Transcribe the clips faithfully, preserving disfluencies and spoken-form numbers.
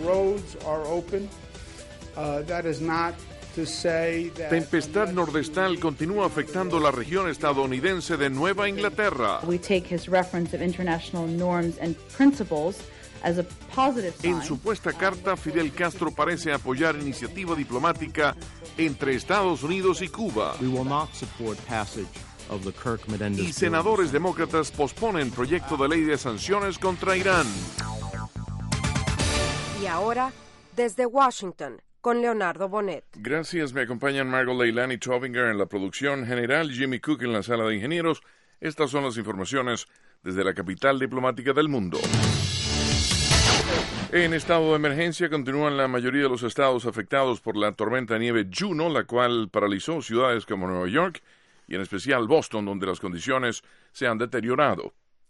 roads are open. Uh, that is not to say that Tempestad nordestal continúa afectando la región estadounidense de Nueva Inglaterra. We take his reference of international norms and principles as a positive sign. En supuesta carta, Fidel Castro parece apoyar iniciativa diplomática entre Estados Unidos y Cuba. We will not support passage of the Kirk-Menendez Y senadores demócratas posponen proyecto de ley de sanciones contra Irán. Y ahora, desde Washington, con Leonardo Bonet. Gracias, me acompañan Margot Leilani Tobinger en la producción general, Jimmy Cook en la sala de ingenieros. Estas son las informaciones desde la capital diplomática del mundo. En estado de emergencia continúan la mayoría de los estados afectados por la tormenta de nieve Juno, la cual paralizó ciudades como Nueva York y en especial Boston, donde las condiciones se han deteriorado.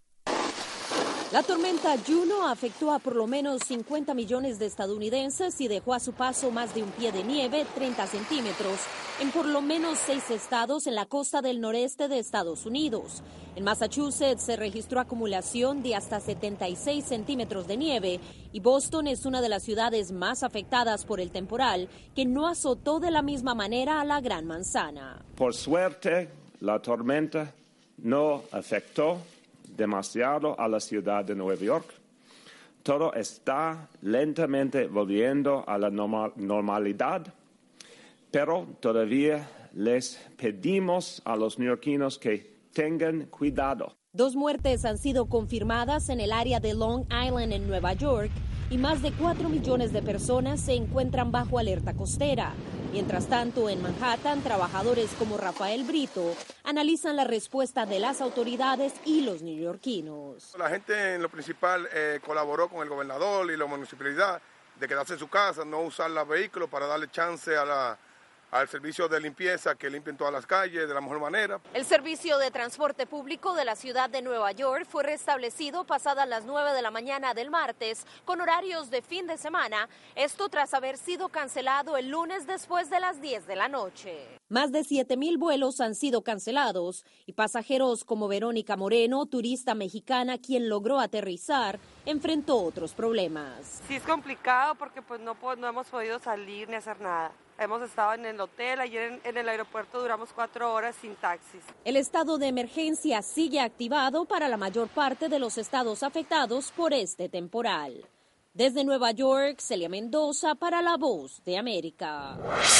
La tormenta Juno afectó a por lo menos cincuenta millones de estadounidenses y dejó a su paso más de un pie de nieve, treinta centímetros, en por lo menos seis estados en la costa del noreste de Estados Unidos. En Massachusetts se registró acumulación de hasta setenta y seis centímetros de nieve y Boston es una de las ciudades más afectadas por el temporal, que no azotó de la misma manera a la Gran Manzana. Por suerte, la tormenta no afectó demasiado a la ciudad de Nueva York. Todo está lentamente volviendo a la normal, normalidad, pero todavía les pedimos a los neoyorquinos que tengan cuidado. Dos muertes han sido confirmadas en el área de Long Island en Nueva York y más de cuatro millones de personas se encuentran bajo alerta costera. Mientras tanto, en Manhattan, trabajadores como Rafael Brito analizan la respuesta de las autoridades y los neoyorquinos. La gente en lo principal eh, colaboró con el gobernador y la municipalidad de quedarse en su casa, no usar los vehículos para darle chance a la al servicio de limpieza que limpien todas las calles de la mejor manera. El servicio de transporte público de la ciudad de Nueva York fue restablecido pasadas las nueve de la mañana del martes con horarios de fin de semana, esto tras haber sido cancelado el lunes después de las diez de la noche. Más de siete mil vuelos han sido cancelados y pasajeros como Verónica Moreno, turista mexicana quien logró aterrizar, enfrentó otros problemas. Sí es complicado porque pues no, no hemos podido salir ni hacer nada. Hemos estado en el hotel, ayer en, en el aeropuerto duramos cuatro horas sin taxis. El estado de emergencia sigue activado para la mayor parte de los estados afectados por este temporal. Desde Nueva York, Celia Mendoza para La Voz de América.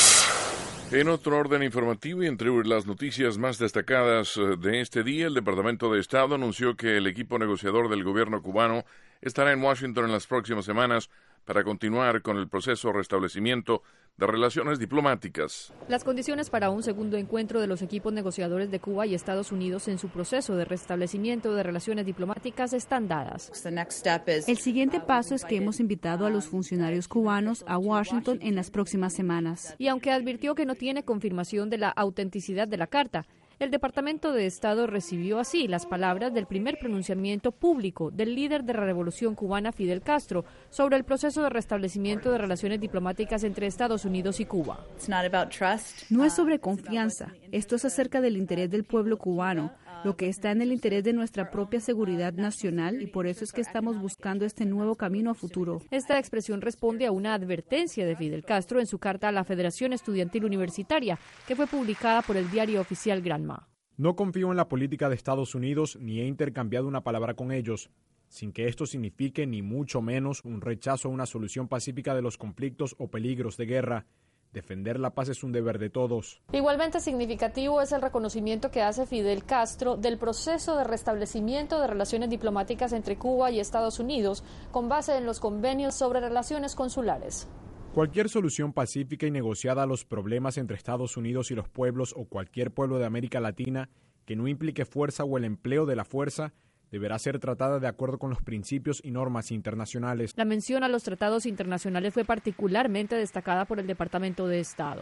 En otro orden informativo y entre las noticias más destacadas de este día, el Departamento de Estado anunció que el equipo negociador del gobierno cubano estará en Washington en las próximas semanas para continuar con el proceso de restablecimiento de relaciones diplomáticas. Las condiciones para un segundo encuentro de los equipos negociadores de Cuba y Estados Unidos en su proceso de restablecimiento de relaciones diplomáticas están dadas. El siguiente paso es que hemos invitado a los funcionarios cubanos a Washington en las próximas semanas. Y aunque advirtió que no tiene confirmación de la autenticidad de la carta, el Departamento de Estado recibió así las palabras del primer pronunciamiento público del líder de la Revolución Cubana, Fidel Castro, sobre el proceso de restablecimiento de relaciones diplomáticas entre Estados Unidos y Cuba. No es sobre confianza, esto es acerca del interés del pueblo cubano, lo que está en el interés de nuestra propia seguridad nacional y por eso es que estamos buscando este nuevo camino a futuro. Esta expresión responde a una advertencia de Fidel Castro en su carta a la Federación Estudiantil Universitaria, que fue publicada por el diario oficial Granma. No confío en la política de Estados Unidos ni he intercambiado una palabra con ellos, sin que esto signifique ni mucho menos un rechazo a una solución pacífica de los conflictos o peligros de guerra. Defender la paz es un deber de todos. Igualmente significativo es el reconocimiento que hace Fidel Castro del proceso de restablecimiento de relaciones diplomáticas entre Cuba y Estados Unidos con base en los convenios sobre relaciones consulares. Cualquier solución pacífica y negociada a los problemas entre Estados Unidos y los pueblos o cualquier pueblo de América Latina que no implique fuerza o el empleo de la fuerza deberá ser tratada de acuerdo con los principios y normas internacionales. La mención a los tratados internacionales fue particularmente destacada por el Departamento de Estado.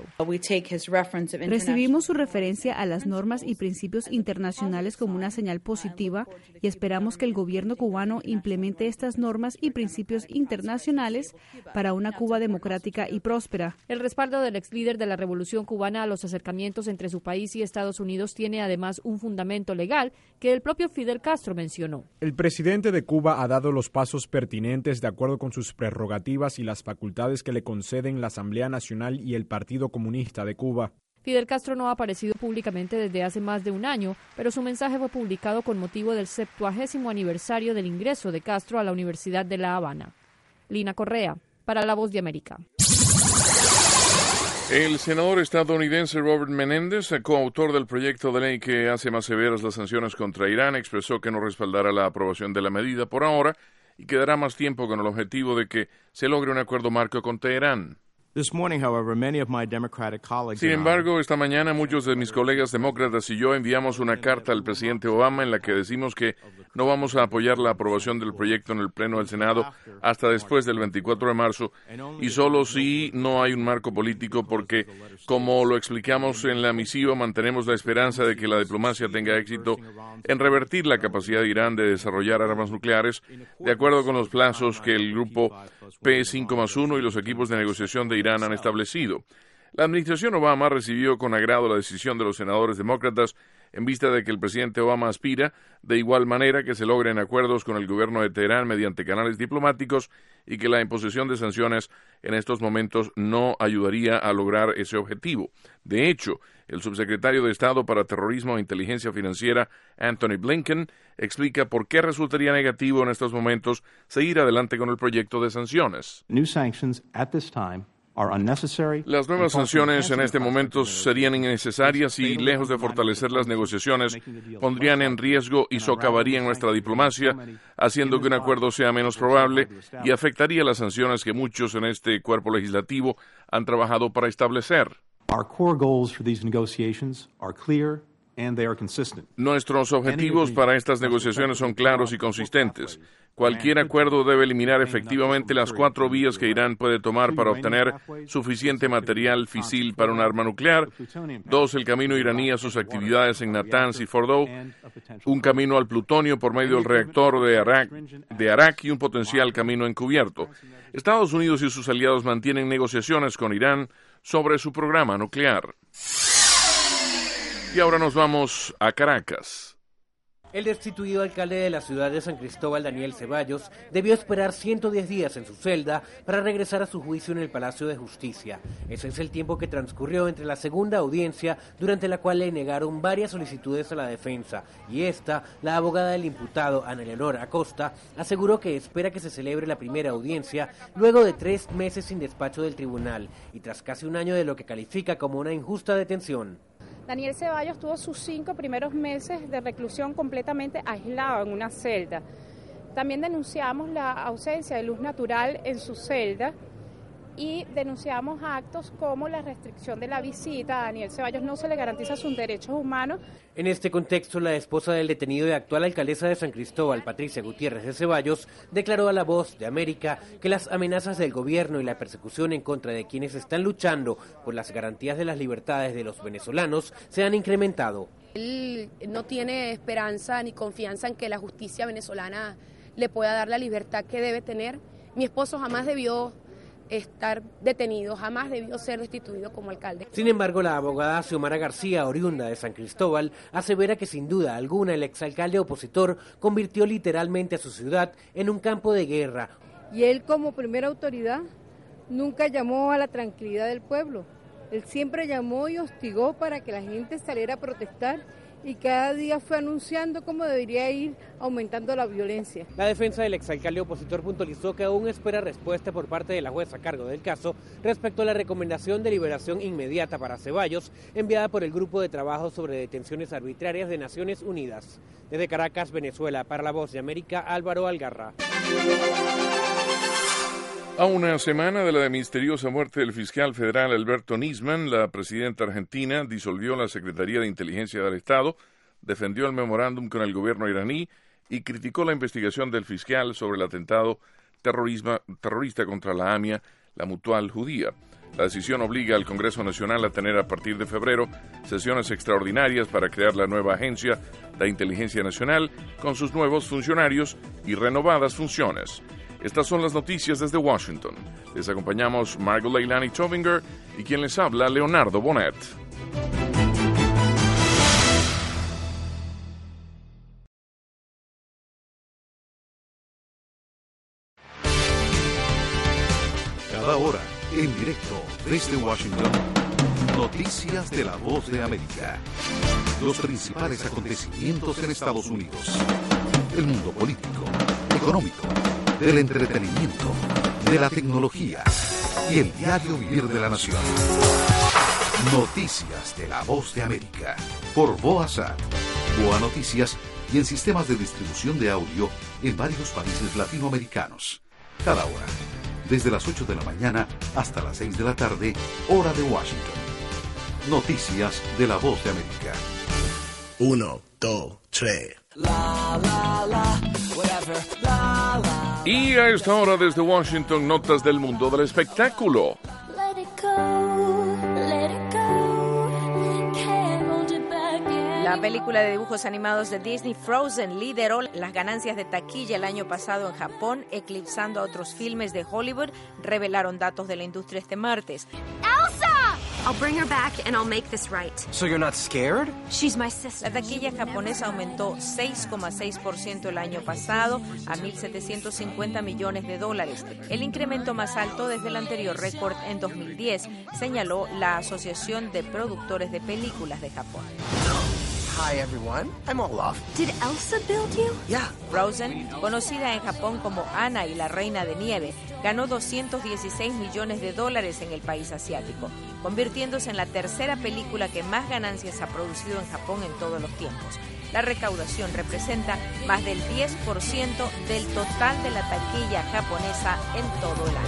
Recibimos su referencia a las normas y principios internacionales como una señal positiva y esperamos que el gobierno cubano implemente estas normas y principios internacionales para una Cuba democrática y próspera. El respaldo del ex líder de la Revolución Cubana a los acercamientos entre su país y Estados Unidos tiene además un fundamento legal que el propio Fidel Castro mencionó. mencionó. El presidente de Cuba ha dado los pasos pertinentes de acuerdo con sus prerrogativas y las facultades que le conceden la Asamblea Nacional y el Partido Comunista de Cuba. Fidel Castro no ha aparecido públicamente desde hace más de un año, pero su mensaje fue publicado con motivo del septuagésimo aniversario del ingreso de Castro a la Universidad de La Habana. Lina Correa, para La Voz de América. El senador estadounidense Robert Menéndez, coautor del proyecto de ley que hace más severas las sanciones contra Irán, expresó que no respaldará la aprobación de la medida por ahora y que dará más tiempo con el objetivo de que se logre un acuerdo marco con Teherán. This morning, however, many of my Democratic colleagues Sin embargo, esta mañana muchos de mis colegas demócratas y yo enviamos una carta al presidente Obama en la que decimos que no vamos a apoyar la aprobación del proyecto en el Pleno del Senado hasta después del veinticuatro de marzo y solo si no hay un marco político porque, como lo explicamos en la misiva, mantenemos la esperanza de que la diplomacia tenga éxito en revertir la capacidad de Irán de desarrollar armas nucleares de acuerdo con los plazos que el grupo P cinco más uno y los equipos de negociación de Irán han establecido. La administración Obama recibió con agrado la decisión de los senadores demócratas en vista de que el presidente Obama aspira de igual manera que se logren acuerdos con el gobierno de Teherán mediante canales diplomáticos y que la imposición de sanciones en estos momentos no ayudaría a lograr ese objetivo. De hecho, el subsecretario de Estado para Terrorismo e Inteligencia Financiera, Anthony Blinken, explica por qué resultaría negativo en estos momentos seguir adelante con el proyecto de sanciones. New sanctions at this time are unnecessary. Las nuevas sanciones en este momento serían innecesarias y, lejos de fortalecer las negociaciones, pondrían en riesgo y socavarían nuestra diplomacia, haciendo que un acuerdo sea menos probable y afectaría las sanciones que muchos en este cuerpo legislativo han trabajado para establecer. Our core goals for these negotiations are clear and they are consistent. Nuestros objetivos para estas negociaciones son claros y consistentes. Cualquier acuerdo debe eliminar efectivamente las cuatro vías que Irán puede tomar para obtener suficiente material fisil para un arma nuclear. Dos, el camino iraní a sus actividades en Natanz y Fordow. Un camino al plutonio por medio del reactor de Arak, de Arak y un potencial camino encubierto. Estados Unidos y sus aliados mantienen negociaciones con Irán sobre su programa nuclear. Y ahora nos vamos a Caracas. El destituido alcalde de la ciudad de San Cristóbal, Daniel Ceballos, debió esperar ciento diez días en su celda para regresar a su juicio en el Palacio de Justicia. Ese es el tiempo que transcurrió entre la segunda audiencia, durante la cual le negaron varias solicitudes a la defensa, y esta, la abogada del imputado, Ana Leonor Acosta, aseguró que espera que se celebre la primera audiencia luego de tres meses sin despacho del tribunal y tras casi un año de lo que califica como una injusta detención. Daniel Ceballos tuvo sus cinco primeros meses de reclusión completamente aislado en una celda. También denunciamos la ausencia de luz natural en su celda y denunciamos actos como la restricción de la visita. A Daniel Ceballos no se le garantiza sus derechos humanos. En este contexto, la esposa del detenido y actual alcaldesa de San Cristóbal, Patricia Gutiérrez de Ceballos, declaró a La Voz de América que las amenazas del gobierno y la persecución en contra de quienes están luchando por las garantías de las libertades de los venezolanos se han incrementado. Él no tiene esperanza ni confianza en que la justicia venezolana le pueda dar la libertad que debe tener. Mi esposo jamás debió estar detenido, jamás debió ser destituido como alcalde. Sin embargo, la abogada Xiomara García, oriunda de San Cristóbal, asevera que sin duda alguna el exalcalde opositor convirtió literalmente a su ciudad en un campo de guerra. Y él, como primera autoridad, nunca llamó a la tranquilidad del pueblo. Él siempre llamó y hostigó para que la gente saliera a protestar y cada día fue anunciando cómo debería ir aumentando la violencia. La defensa del exalcalde opositor puntualizó que aún espera respuesta por parte de la jueza a cargo del caso respecto a la recomendación de liberación inmediata para Ceballos enviada por el Grupo de Trabajo sobre Detenciones Arbitrarias de Naciones Unidas. Desde Caracas, Venezuela, para La Voz de América, Álvaro Algarra. A una semana de la misteriosa muerte del fiscal federal Alberto Nisman, la presidenta argentina disolvió la Secretaría de Inteligencia del Estado, defendió el memorándum con el gobierno iraní y criticó la investigación del fiscal sobre el atentado terrorista contra la AMIA, la Mutual Judía. La decisión obliga al Congreso Nacional a tener a partir de febrero sesiones extraordinarias para crear la nueva agencia de inteligencia nacional con sus nuevos funcionarios y renovadas funciones. Estas son las noticias desde Washington. Les acompañamos Margot Leilani Tovinger y quien les habla, Leonardo Bonet. Cada hora, en directo desde Washington, noticias de la Voz de América. Los principales acontecimientos en Estados Unidos. El mundo político, económico, del entretenimiento, de la tecnología y el diario vivir de la nación. Noticias de la Voz de América. Por Boazat, Boa Noticias y en sistemas de distribución de audio en varios países latinoamericanos. Cada hora, desde las ocho de la mañana hasta las seis de la tarde, hora de Washington. Noticias de la Voz de América. Uno, dos, tres. La, la, la, whatever, la, la. Y a esta hora desde Washington, notas del mundo del espectáculo. Let it go, let it go, can't hold it back anymore. La película de dibujos animados de Disney, Frozen, lideró las ganancias de taquilla el año pasado en Japón, eclipsando a otros filmes de Hollywood, revelaron datos de la industria este martes. Elsa! I'll bring her back and I'll make this right. So you're not scared? She's my sister. La taquilla japonesa aumentó seis coma seis por ciento el año pasado a mil setecientos cincuenta millones de dólares, el incremento más alto desde el anterior récord en dos mil diez, señaló la Asociación de Productores de Películas de Japón. Hi everyone, I'm Olaf. Did Elsa build you? Yeah. Frozen, conocida en Japón como Anna y la Reina de Nieve, ganó doscientos dieciséis millones de dólares en el país asiático, convirtiéndose en la tercera película que más ganancias ha producido en Japón en todos los tiempos. La recaudación representa más del diez por ciento del total de la taquilla japonesa en todo el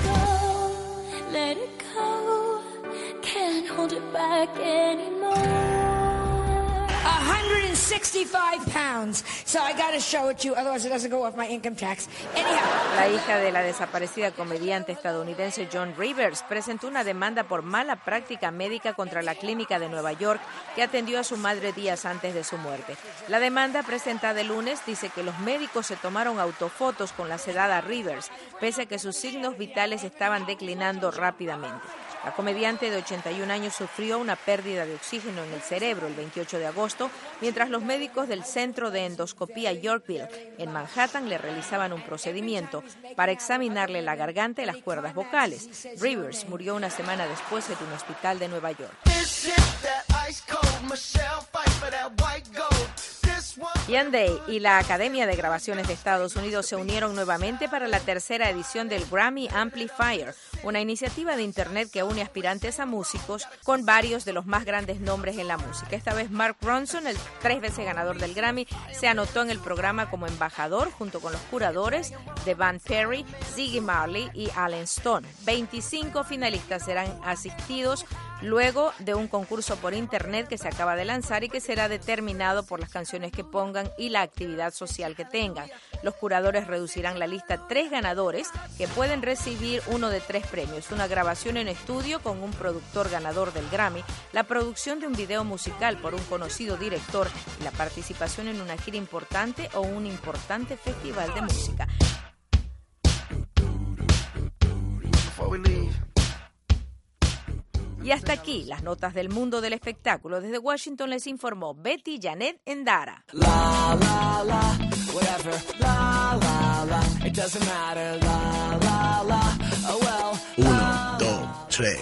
año. Let it go, can't hold it back anymore. one hundred sixty-five pounds. So I got to show it to you, otherwise it doesn't go off my income tax. Anyhow. La hija de la desaparecida comediante estadounidense Joan Rivers presentó una demanda por mala práctica médica contra la clínica de Nueva York que atendió a su madre días antes de su muerte. La demanda presentada el lunes dice que los médicos se tomaron autofotos con la sedada Rivers, pese a que sus signos vitales estaban declinando rápidamente. La comediante de ochenta y un años sufrió una pérdida de oxígeno en el cerebro el veintiocho de agosto, mientras los médicos del Centro de Endoscopía Yorkville en Manhattan le realizaban un procedimiento para examinarle la garganta y las cuerdas vocales. Rivers murió una semana después en un hospital de Nueva York. Hyundai y la Academia de Grabaciones de Estados Unidos se unieron nuevamente para la tercera edición del Grammy Amplifier, una iniciativa de Internet que une aspirantes a músicos con varios de los más grandes nombres en la música. Esta vez Mark Ronson, el tres veces ganador del Grammy, se anotó en el programa como embajador junto con los curadores de Van Perry, Ziggy Marley y Alan Stone. veinticinco finalistas serán asistidos luego de un concurso por Internet que se acaba de lanzar y que será determinado por las canciones que pongan y la actividad social que tengan. Los curadores reducirán la lista a tres ganadores que pueden recibir uno de tres premios: una grabación en estudio con un productor ganador del Grammy, la producción de un video musical por un conocido director y la participación en una gira importante o un importante festival de música. Y hasta aquí las notas del mundo del espectáculo. Desde Washington les informó Betty Janet Endara. La, la, la, whatever, la, la, la, it doesn't matter, la, la, la, oh well. Uno, dos, tres.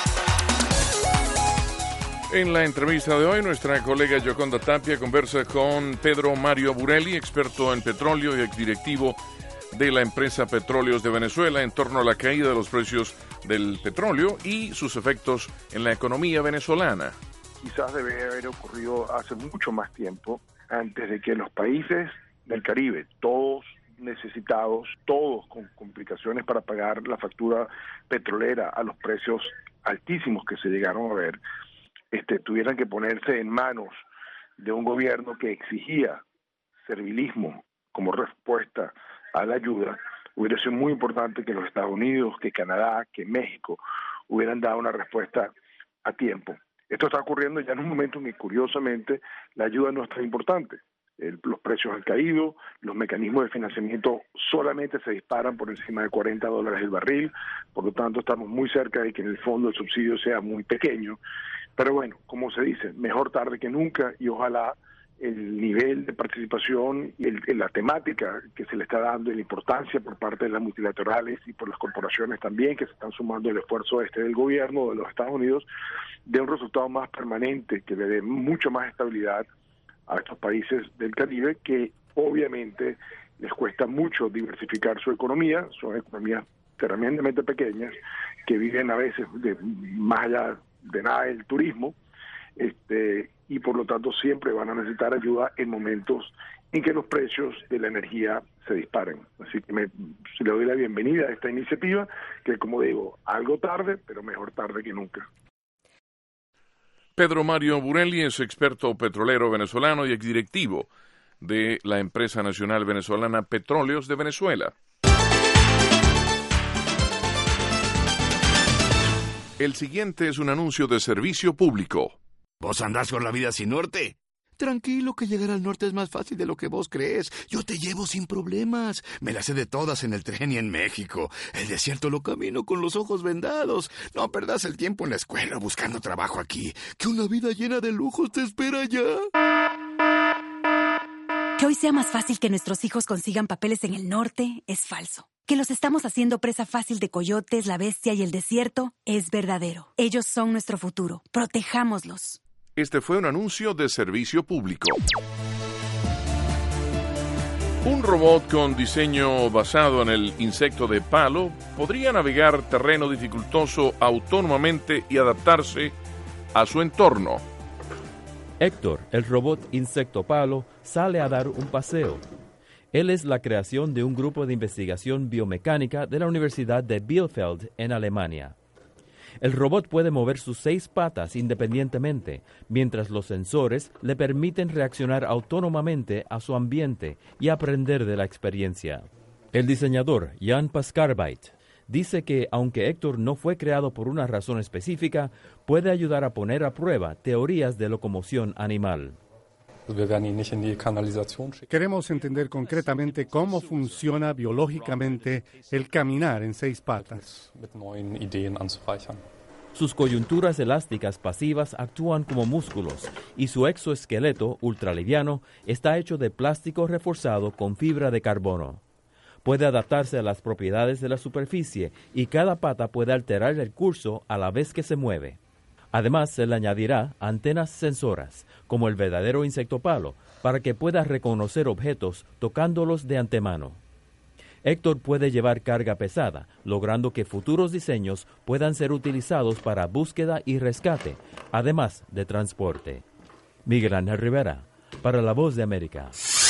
En la entrevista de hoy, nuestra colega Yoconda Tapia conversa con Pedro Mario Burelli, experto en petróleo y exdirectivo de la empresa Petróleos de Venezuela, en torno a la caída de los precios del petróleo y sus efectos en la economía venezolana. Quizás debe haber ocurrido hace mucho más tiempo, antes de que los países del Caribe, todos necesitados, todos con complicaciones para pagar la factura petrolera a los precios altísimos que se llegaron a ver, este, tuvieran que ponerse en manos de un gobierno que exigía servilismo como respuesta a la ayuda. Hubiera sido muy importante que los Estados Unidos, que Canadá, que México hubieran dado una respuesta a tiempo. Esto está ocurriendo ya en un momento en que, curiosamente, la ayuda no es tan importante. El, los precios han caído, los mecanismos de financiamiento solamente se disparan por encima de cuarenta dólares el barril, por lo tanto estamos muy cerca de que en el fondo el subsidio sea muy pequeño. Pero bueno, como se dice, mejor tarde que nunca, y ojalá el nivel de participación y el, la temática que se le está dando y la importancia por parte de las multilaterales y por las corporaciones también que se están sumando al esfuerzo este del gobierno de los Estados Unidos, de un resultado más permanente que le dé mucho más estabilidad a estos países del Caribe que obviamente les cuesta mucho diversificar su economía, son economías tremendamente pequeñas que viven a veces de más allá de nada del turismo, este y por lo tanto siempre van a necesitar ayuda en momentos en que los precios de la energía se disparen. Así que me, le doy la bienvenida a esta iniciativa, que como digo, algo tarde, pero mejor tarde que nunca. Pedro Mario Burelli es experto petrolero venezolano y exdirectivo de la empresa nacional venezolana Petróleos de Venezuela. El siguiente es un anuncio de servicio público. ¿Vos andás con la vida sin norte? Tranquilo, que llegar al norte es más fácil de lo que vos crees. Yo te llevo sin problemas. Me las sé de todas en el tren y en México. El desierto lo camino con los ojos vendados. No perdás el tiempo en la escuela buscando trabajo aquí. Que una vida llena de lujos te espera allá. Que hoy sea más fácil que nuestros hijos consigan papeles en el norte es falso. Que los estamos haciendo presa fácil de coyotes, la bestia y el desierto es verdadero. Ellos son nuestro futuro. Protejámoslos. Este fue un anuncio de servicio público. Un robot con diseño basado en el insecto de palo podría navegar terreno dificultoso autónomamente y adaptarse a su entorno. Héctor, el robot insecto palo, sale a dar un paseo. Él es la creación de un grupo de investigación biomecánica de la Universidad de Bielefeld en Alemania. El robot puede mover sus seis patas independientemente, mientras los sensores le permiten reaccionar autónomamente a su ambiente y aprender de la experiencia. El diseñador, Jan Paskarbait, dice que aunque Héctor no fue creado por una razón específica, puede ayudar a poner a prueba teorías de locomoción animal. Queremos entender concretamente cómo funciona biológicamente el caminar en seis patas. Sus coyunturas elásticas pasivas actúan como músculos y su exoesqueleto ultraliviano está hecho de plástico reforzado con fibra de carbono. Puede adaptarse a las propiedades de la superficie y cada pata puede alterar el curso a la vez que se mueve. Además, se le añadirá antenas sensoras, como el verdadero insecto palo, para que pueda reconocer objetos tocándolos de antemano. Héctor puede llevar carga pesada, logrando que futuros diseños puedan ser utilizados para búsqueda y rescate, además de transporte. Miguel Ángel Rivera, para La Voz de América.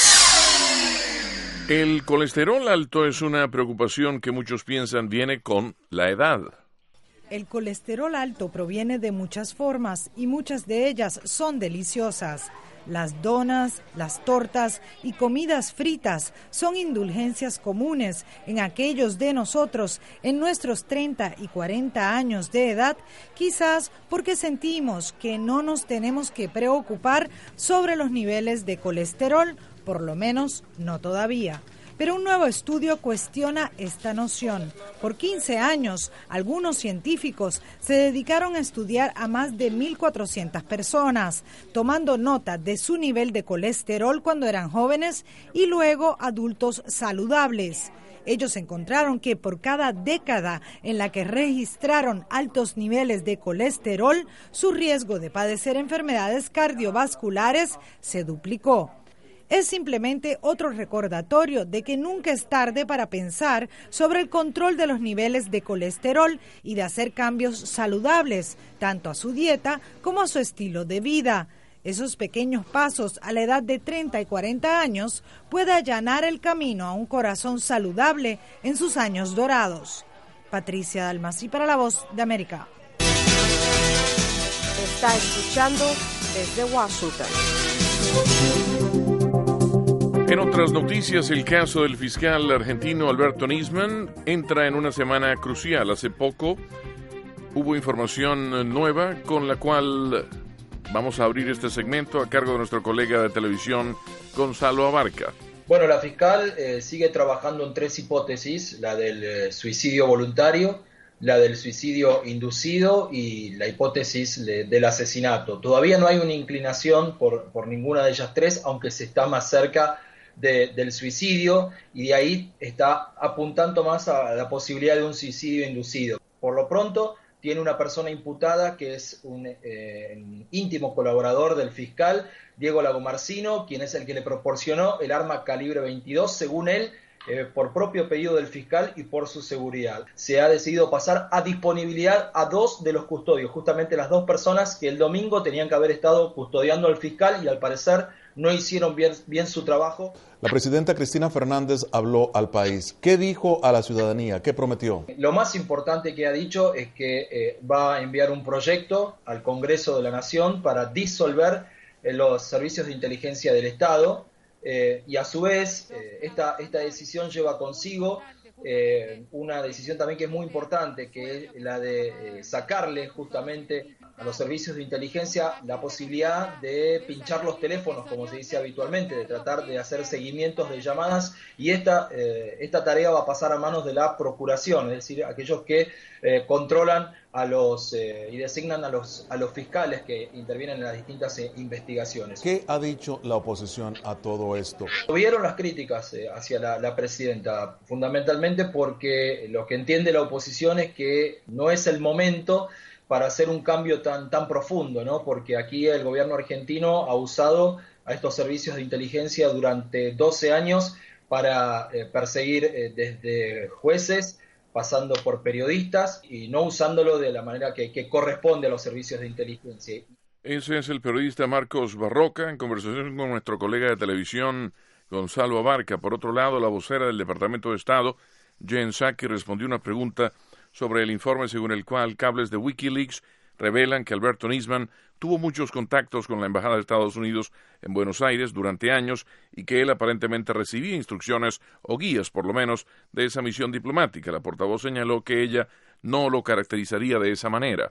El colesterol alto es una preocupación que muchos piensan viene con la edad. El colesterol alto proviene de muchas formas y muchas de ellas son deliciosas. Las donas, las tortas y comidas fritas son indulgencias comunes en aquellos de nosotros en nuestros treinta y cuarenta años de edad, quizás porque sentimos que no nos tenemos que preocupar sobre los niveles de colesterol, por lo menos no todavía. Pero un nuevo estudio cuestiona esta noción. Por quince años, algunos científicos se dedicaron a estudiar a más de mil cuatrocientas personas, tomando nota de su nivel de colesterol cuando eran jóvenes y luego adultos saludables. Ellos encontraron que por cada década en la que registraron altos niveles de colesterol, su riesgo de padecer enfermedades cardiovasculares se duplicó. Es simplemente otro recordatorio de que nunca es tarde para pensar sobre el control de los niveles de colesterol y de hacer cambios saludables, tanto a su dieta como a su estilo de vida. Esos pequeños pasos a la edad de treinta y cuarenta años puede allanar el camino a un corazón saludable en sus años dorados. Patricia Dalmasi para La Voz de América. Está escuchando desde Washington. En otras noticias, el caso del fiscal argentino Alberto Nisman entra en una semana crucial. Hace poco hubo información nueva con la cual vamos a abrir este segmento a cargo de nuestro colega de televisión, Gonzalo Abarca. Bueno, la fiscal eh, sigue trabajando en tres hipótesis, la del eh, suicidio voluntario, la del suicidio inducido y la hipótesis de, del asesinato. Todavía no hay una inclinación por, por ninguna de ellas tres, aunque se está más cerca de, del suicidio, y de ahí está apuntando más a la posibilidad de un suicidio inducido. Por lo pronto, tiene una persona imputada que es un eh, íntimo colaborador del fiscal, Diego Lagomarsino, quien es el que le proporcionó el arma calibre veintidós, según él, eh, por propio pedido del fiscal y por su seguridad. Se ha decidido pasar a disponibilidad a dos de los custodios, justamente las dos personas que el domingo tenían que haber estado custodiando al fiscal y al parecer no hicieron bien, bien su trabajo. La presidenta Cristina Fernández habló al país. ¿Qué dijo a la ciudadanía? ¿Qué prometió? Lo más importante que ha dicho es que eh, va a enviar un proyecto al Congreso de la Nación para disolver eh, los servicios de inteligencia del Estado eh, y a su vez eh, esta, esta decisión lleva consigo eh, una decisión también que es muy importante, que es la de eh, sacarle justamente a los servicios de inteligencia la posibilidad de pinchar los teléfonos, como se dice habitualmente, de tratar de hacer seguimientos de llamadas, y esta, eh, esta tarea va a pasar a manos de la Procuración, es decir, aquellos que eh, controlan a los eh, y designan a los, a los fiscales que intervienen en las distintas eh, investigaciones. ¿Qué ha dicho la oposición a todo esto? Vieron las críticas eh, hacia la, la presidenta, fundamentalmente porque lo que entiende la oposición es que no es el momento para hacer un cambio tan, tan profundo, ¿no? Porque aquí el gobierno argentino ha usado a estos servicios de inteligencia durante doce años para eh, perseguir eh, desde jueces, pasando por periodistas, y no usándolo de la manera que, que corresponde a los servicios de inteligencia. Ese es el periodista Marcos Barroca, en conversación con nuestro colega de televisión Gonzalo Abarca. Por otro lado, la vocera del Departamento de Estado, Jen Psaki, respondió una pregunta sobre el informe según el cual cables de Wikileaks revelan que Alberto Nisman tuvo muchos contactos con la Embajada de Estados Unidos en Buenos Aires durante años y que él aparentemente recibía instrucciones o guías, por lo menos, de esa misión diplomática. La portavoz señaló que ella no lo caracterizaría de esa manera.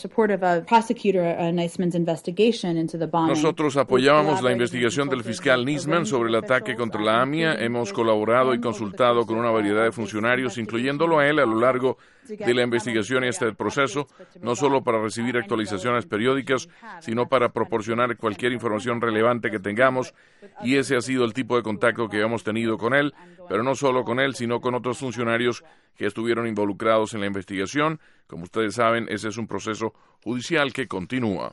Nosotros apoyábamos la investigación del fiscal Nisman sobre el ataque contra la AMIA. Hemos colaborado y consultado con una variedad de funcionarios, incluyéndolo a él, a lo largo de la investigación y este proceso, no solo para recibir actualizaciones periódicas, sino para proporcionar cualquier información relevante que tengamos, y ese ha sido el tipo de contacto que hemos tenido con él, pero no solo con él, sino con otros funcionarios que estuvieron involucrados en la investigación. Como ustedes saben, ese es un proceso judicial que continúa.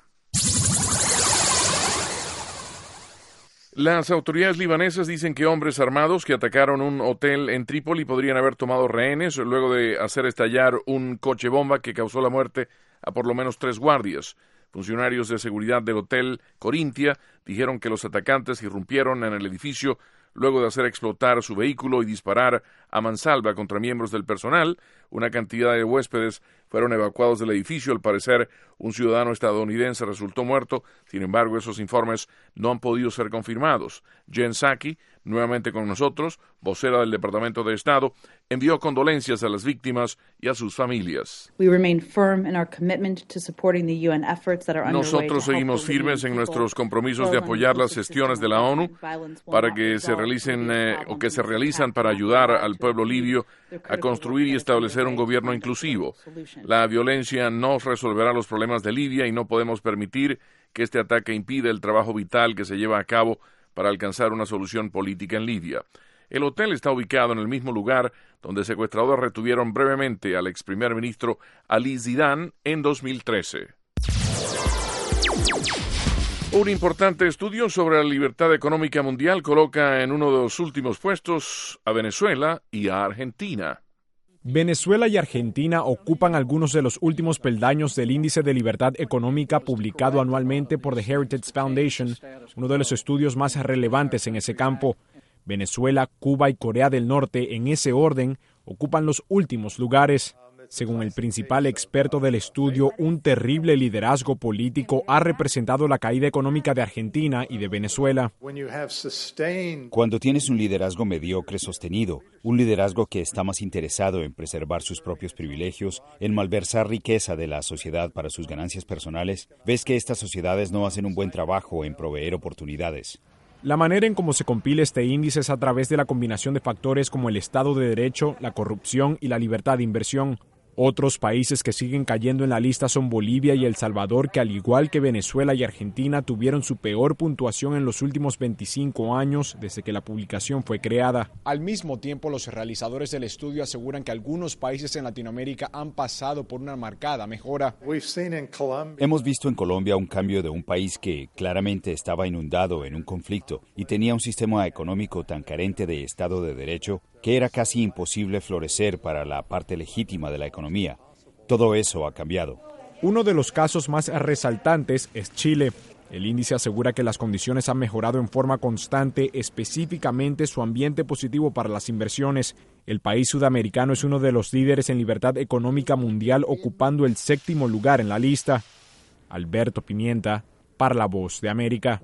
Las autoridades libanesas dicen que hombres armados que atacaron un hotel en Trípoli podrían haber tomado rehenes luego de hacer estallar un coche bomba que causó la muerte a por lo menos tres guardias. Funcionarios de seguridad del hotel Corintia dijeron que los atacantes irrumpieron en el edificio luego de hacer explotar su vehículo y disparar a mansalva contra miembros del personal. Una cantidad de huéspedes fueron evacuados del edificio. Al parecer, un ciudadano estadounidense resultó muerto. Sin embargo, esos informes no han podido ser confirmados. Jen Psaki, nuevamente con nosotros, vocera del Departamento de Estado, envió condolencias a las víctimas y a sus familias. Nosotros seguimos firmes en nuestros compromisos de apoyar las gestiones de la ONU para que se realicen eh, o que se realizan para ayudar al pueblo libio a construir y establecer un gobierno inclusivo. La violencia no resolverá los problemas de Libia y no podemos permitir que este ataque impida el trabajo vital que se lleva a cabo para alcanzar una solución política en Libia. El hotel está ubicado en el mismo lugar donde secuestradores retuvieron brevemente al ex primer ministro Ali Zidane en dos mil trece. Un importante estudio sobre la libertad económica mundial coloca en uno de los últimos puestos a Venezuela y a Argentina. Venezuela y Argentina ocupan algunos de los últimos peldaños del Índice de Libertad Económica publicado anualmente por The Heritage Foundation, uno de los estudios más relevantes en ese campo. Venezuela, Cuba y Corea del Norte, en ese orden, ocupan los últimos lugares. Según el principal experto del estudio, un terrible liderazgo político ha representado la caída económica de Argentina y de Venezuela. Cuando tienes un liderazgo mediocre sostenido, un liderazgo que está más interesado en preservar sus propios privilegios, en malversar riqueza de la sociedad para sus ganancias personales, ves que estas sociedades no hacen un buen trabajo en proveer oportunidades. La manera en cómo se compila este índice es a través de la combinación de factores como el Estado de Derecho, la corrupción y la libertad de inversión. Otros países que siguen cayendo en la lista son Bolivia y El Salvador, que al igual que Venezuela y Argentina tuvieron su peor puntuación en los últimos veinticinco años desde que la publicación fue creada. Al mismo tiempo, los realizadores del estudio aseguran que algunos países en Latinoamérica han pasado por una marcada mejora. Hemos visto en Colombia un cambio de un país que claramente estaba inundado en un conflicto y tenía un sistema económico tan carente de Estado de Derecho que era casi imposible florecer para la parte legítima de la economía. Todo eso ha cambiado. Uno de los casos más resaltantes es Chile. El índice asegura que las condiciones han mejorado en forma constante, específicamente su ambiente positivo para las inversiones. El país sudamericano es uno de los líderes en libertad económica mundial, ocupando el séptimo lugar en la lista. Alberto Pimienta, para La Voz de América.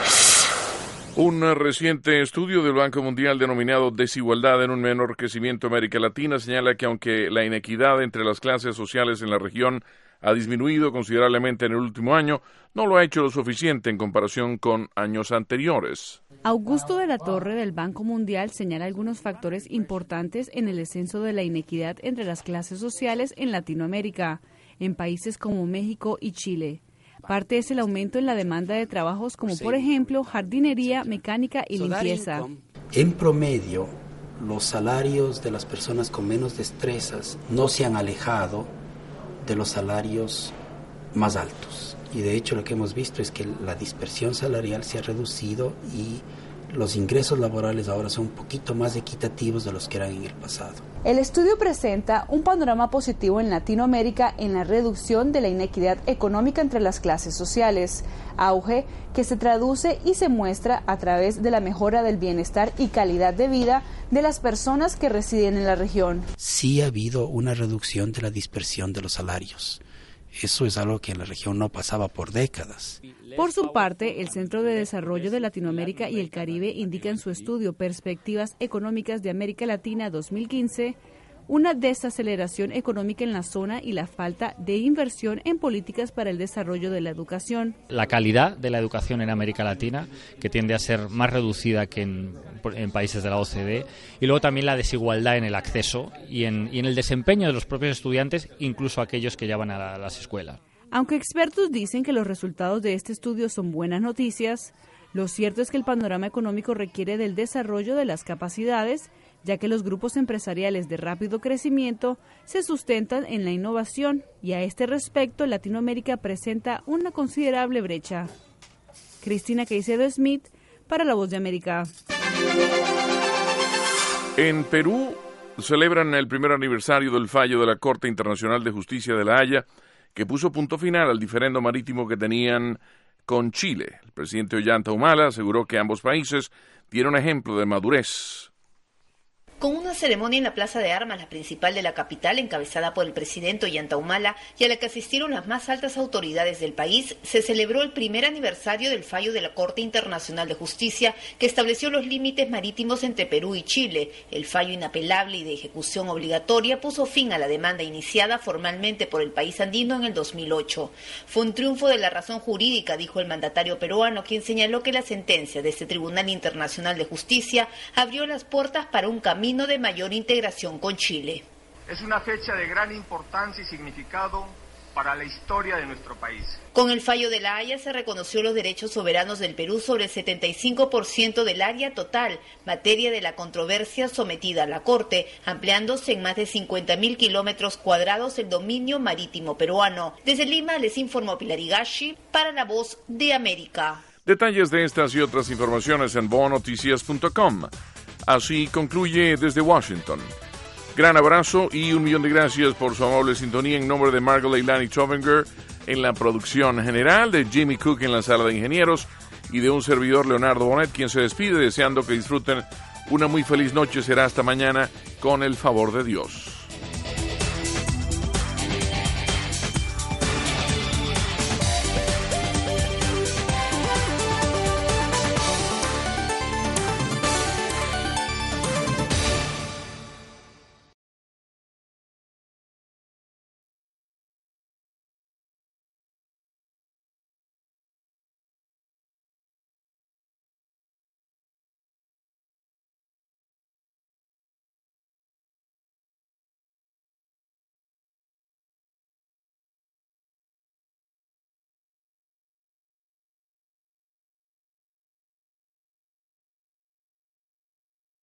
Un reciente estudio del Banco Mundial denominado Desigualdad en un menor crecimiento América Latina señala que aunque la inequidad entre las clases sociales en la región ha disminuido considerablemente en el último año, no lo ha hecho lo suficiente en comparación con años anteriores. Augusto de la Torre del Banco Mundial señala algunos factores importantes en el descenso de la inequidad entre las clases sociales en Latinoamérica, en países como México y Chile. Parte es el aumento en la demanda de trabajos como, por ejemplo, jardinería, mecánica y limpieza. En promedio, los salarios de las personas con menos destrezas no se han alejado de los salarios más altos. Y de hecho lo que hemos visto es que la dispersión salarial se ha reducido y los ingresos laborales ahora son un poquito más equitativos de los que eran en el pasado. El estudio presenta un panorama positivo en Latinoamérica en la reducción de la inequidad económica entre las clases sociales, auge que se traduce y se muestra a través de la mejora del bienestar y calidad de vida de las personas que residen en la región. Sí ha habido una reducción de la dispersión de los salarios. Eso es algo que en la región no pasaba por décadas. Por su parte, el Centro de Desarrollo de Latinoamérica y el Caribe indica en su estudio Perspectivas Económicas de América Latina dos mil quince una desaceleración económica en la zona y la falta de inversión en políticas para el desarrollo de la educación. La calidad de la educación en América Latina, que tiende a ser más reducida que en, en países de la O C D E, y luego también la desigualdad en el acceso y en, y en el desempeño de los propios estudiantes, incluso aquellos que ya van a, la, a las escuelas. Aunque expertos dicen que los resultados de este estudio son buenas noticias, lo cierto es que el panorama económico requiere del desarrollo de las capacidades, ya que los grupos empresariales de rápido crecimiento se sustentan en la innovación y a este respecto Latinoamérica presenta una considerable brecha. Cristina Caicedo Smith, para La Voz de América. En Perú celebran el primer aniversario del fallo de la Corte Internacional de Justicia de La Haya, que puso punto final al diferendo marítimo que tenían con Chile. El presidente Ollanta Humala aseguró que ambos países dieron un ejemplo de madurez. Con una ceremonia en la Plaza de Armas, la principal de la capital, encabezada por el presidente Ollanta Humala y a la que asistieron las más altas autoridades del país, se celebró el primer aniversario del fallo de la Corte Internacional de Justicia que estableció los límites marítimos entre Perú y Chile. El fallo inapelable y de ejecución obligatoria puso fin a la demanda iniciada formalmente por el país andino en el dos mil ocho. Fue un triunfo de la razón jurídica, dijo el mandatario peruano, quien señaló que la sentencia de este Tribunal Internacional de Justicia abrió las puertas para un camino de mayor integración con Chile. Es una fecha de gran importancia y significado para la historia de nuestro país. Con el fallo de La Haya se reconoció los derechos soberanos del Perú sobre el setenta y cinco por ciento del área total, materia de la controversia sometida a la Corte, ampliándose en más de cincuenta mil kilómetros cuadrados el dominio marítimo peruano. Desde Lima les informó Pilar Higashi para La Voz de América. Detalles de estas y otras informaciones en boa noticias punto com. Así concluye desde Washington. Gran abrazo y un millón de gracias por su amable sintonía en nombre de Margot Leilani Trovinger en la producción general, de Jimmy Cook en la sala de ingenieros y de un servidor Leonardo Bonet, quien se despide deseando que disfruten una muy feliz noche. Será hasta mañana con el favor de Dios.